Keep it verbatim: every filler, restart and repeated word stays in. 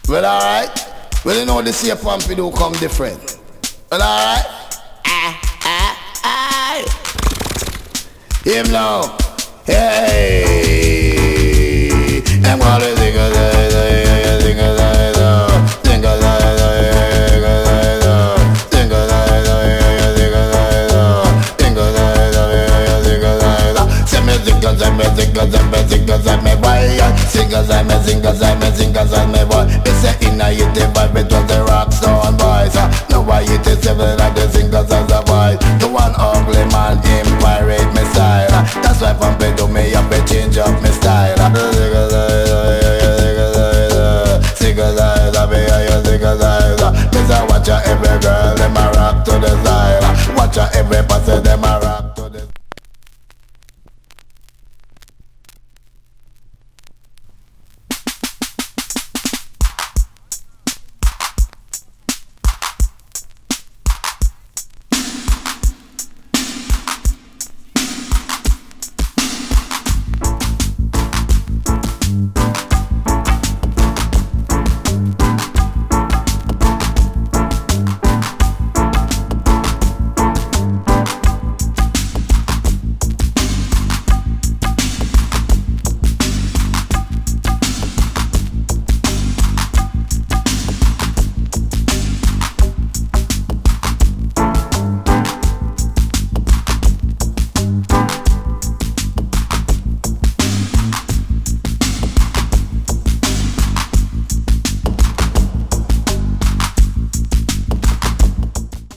Well, alright. Well, you know the shape pumpy do come different. Well, alright. Ah, ah, ah. Him now. Hey. I'm gonna think of that. Think of that. Think of that. Think of that. Think of that. Say me think of that. Me think of that. Me think of that. Me boy. Sing as I me sing as I me sing as I me boy. Me say inna it the vibe it was the Rockstone boys. Now why it is seven of the singers as a boy. The one ugly man him pirate me style. That's why from bed to me up me change up me style. Sing as I sing as I me sing as I. Me say watch out every girl them a rock to the side. Watch out every person.